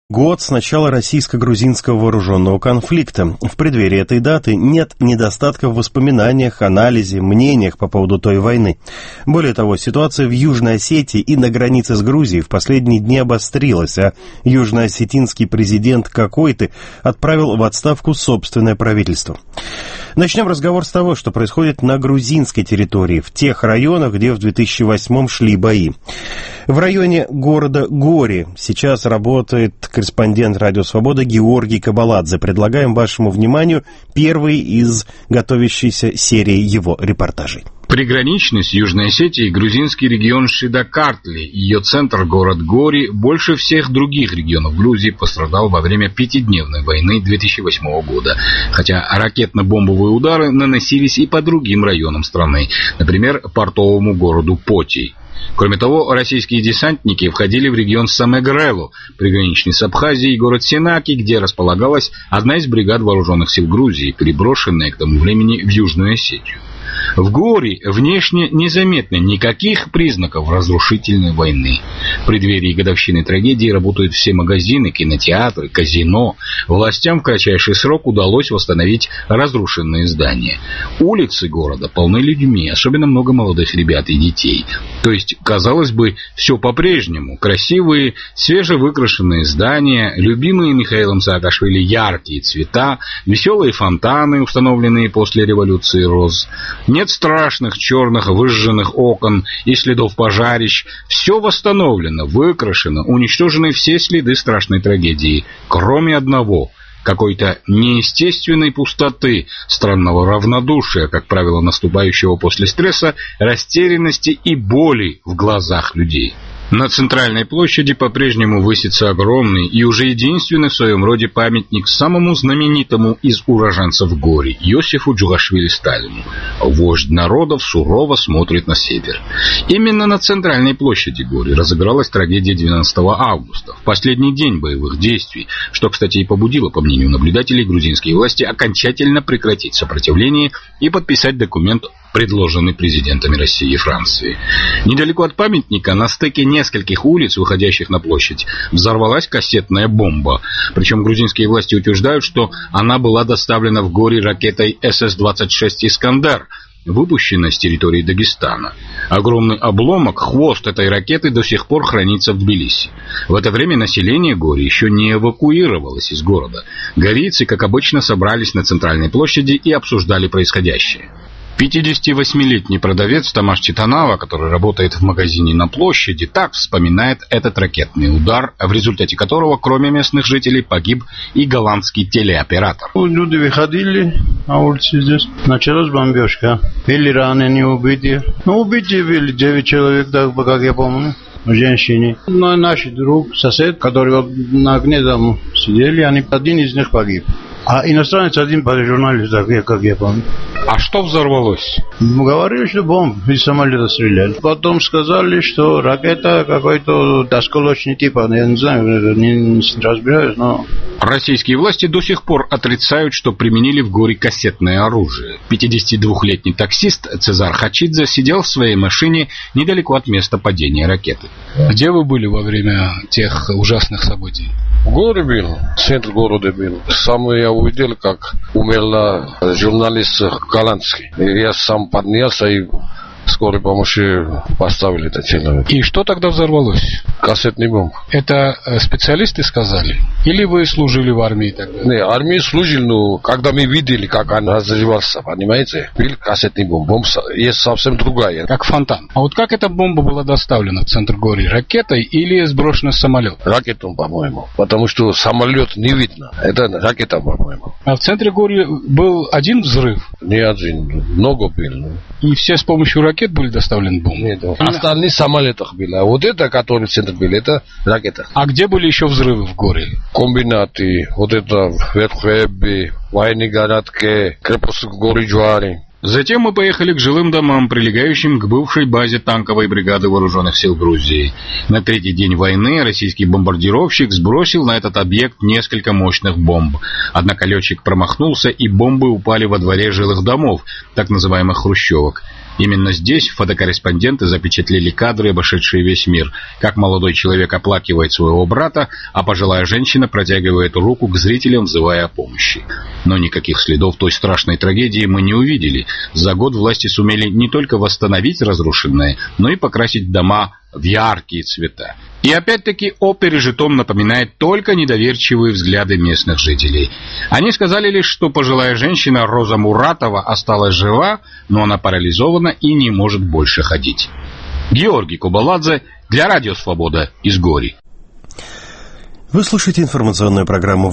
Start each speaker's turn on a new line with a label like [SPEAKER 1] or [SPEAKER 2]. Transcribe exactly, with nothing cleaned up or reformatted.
[SPEAKER 1] Год с начала российско-грузинского вооруженного конфликта. В преддверии этой даты нет недостатков в воспоминаниях, анализе, мнениях по поводу той войны. Более того, ситуация в Южной Осетии и на границе с Грузией в последние дни обострилась, а южноосетинский президент Какойты отправил в отставку собственное правительство. Начнем разговор с того, что происходит на грузинской территории, в тех районах, где в две тысячи восьмом шли бои. В районе города Гори сейчас работает корреспондент «Радио Свобода» Георгий Кабаладзе. Предлагаем вашему вниманию первый из готовящейся серии его репортажей.
[SPEAKER 2] Приграничный с Южной Осетией грузинский регион Шидакартли, ее центр, город Гори, больше всех других регионов Грузии пострадал во время пятидневной войны две тысячи восьмого года, хотя ракетно-бомбовые удары наносились и по другим районам страны, например, портовому городу Поти. Кроме того, российские десантники входили в регион Самегрелу, приграничный с Абхазией, и город Сенаки, где располагалась одна из бригад вооруженных сил Грузии, переброшенная к тому времени в Южную Осетию. В Гори внешне незаметно никаких признаков разрушительной войны. В преддверии годовщины трагедии работают все магазины, кинотеатры, казино. Властям в кратчайший срок удалось восстановить разрушенные здания. Улицы города полны людьми, особенно много молодых ребят и детей. То есть, казалось бы, все по-прежнему. Красивые, свежевыкрашенные здания, любимые Михаилом Саакашвили яркие цвета, веселые фонтаны, установленные после революции роз. Нет страшных черных выжженных окон и следов пожарищ. Все восстановлено, выкрашено, уничтожены все следы страшной трагедии, кроме одного — какой-то неестественной пустоты, странного равнодушия, как правило, наступающего после стресса, растерянности и боли в глазах людей. На центральной площади по-прежнему высится огромный и уже единственный в своем роде памятник самому знаменитому из уроженцев Гори — Иосифу Джугашвили Сталину. Вождь народов сурово смотрит на север. Именно на центральной площади Гори разыгралась трагедия двенадцатого августа, в последний день боевых действий, что, кстати, и побудило, по мнению наблюдателей, грузинские власти окончательно прекратить сопротивление и подписать документ, предложенный президентами России и Франции. Недалеко от памятника, на стыке нескольких улиц, выходящих на площадь, взорвалась кассетная бомба. Причем грузинские власти утверждают, что она была доставлена в Гори ракетой эс эс двадцать шесть «Искандер», выпущенной с территории Дагестана. Огромный обломок, хвост этой ракеты до сих пор хранится в Тбилиси. В это время население Гори еще не эвакуировалось из города. Горийцы, как обычно, собрались на центральной площади и обсуждали происходящее. пятидесятивосьмилетний продавец Тамаш Читанава, который работает в магазине на площади, так вспоминает этот ракетный удар, в результате которого, кроме местных жителей, погиб и голландский телеоператор.
[SPEAKER 3] Люди выходили на улице здесь. Началась бомбежка. Были раненые, убитые. Ну, убитые были девять человек, так, как я помню. Женщины. Но наш друг, сосед, который вот на огне там сидели, они, один из них погиб. А иностранец один журналист, как я помню.
[SPEAKER 2] А что взорвалось?
[SPEAKER 3] Говорили, что бомб из самолета стреляли. Потом сказали, что ракета какой-то осколочный тип. Я не знаю, не, не разбираюсь, но...
[SPEAKER 2] Российские власти до сих пор отрицают, что применили в Гори кассетное оружие. пятидесятидвухлетний таксист Цезар Хачидзе сидел в своей машине недалеко от места падения ракеты.
[SPEAKER 4] Где вы были во время тех ужасных событий?
[SPEAKER 5] В Гори был, центр города был. Сам я увидел, как умерла журналист голландский. Я сам поднялся и скорой помощи поставили это человек.
[SPEAKER 4] И что тогда взорвалось?
[SPEAKER 5] Кассетный бомб.
[SPEAKER 4] Это специалисты сказали? Или вы служили в армии тогда?
[SPEAKER 5] Не, армии служил, но когда мы видели, как он разрывался, понимаете, был кассетный бомб. Бомба есть совсем другая.
[SPEAKER 4] Как фонтан. А вот как эта бомба была доставлена в центр Гори? Ракетой или сброшена с самолета?
[SPEAKER 5] Ракетом, по-моему. Потому что самолет не видно. Это ракета, по-моему.
[SPEAKER 4] А в центре Гори был один взрыв?
[SPEAKER 5] Не один, много было.
[SPEAKER 4] И все с помощью ракет были доставлены бомбы?
[SPEAKER 5] Нет, остальные в самолетах были. А вот это, который в центре был, это ракета.
[SPEAKER 4] А где были еще взрывы в Гори?
[SPEAKER 5] Комбинаты, вот это Верхвебби, Вайни городке, крепость Гори Джуари.
[SPEAKER 2] Затем мы поехали к жилым домам, прилегающим к бывшей базе танковой бригады вооруженных сил Грузии. На третий день войны российский бомбардировщик сбросил на этот объект несколько мощных бомб. Однако летчик промахнулся, и бомбы упали во дворе жилых домов, так называемых хрущевок. Именно здесь фотокорреспонденты запечатлели кадры, обошедшие весь мир, как молодой человек оплакивает своего брата, а пожилая женщина протягивает руку к зрителям, взывая о помощи. Но никаких следов той страшной трагедии мы не увидели. За год власти сумели не только восстановить разрушенное, но и покрасить дома в яркие цвета. И опять-таки о пережитом напоминает только недоверчивые взгляды местных жителей. Они сказали лишь, что пожилая женщина Роза Муратова осталась жива, но она парализована и не может больше ходить. Георгий Кубаладзе для Радио Свобода из Гори.
[SPEAKER 1] Вы слушаете информационную программу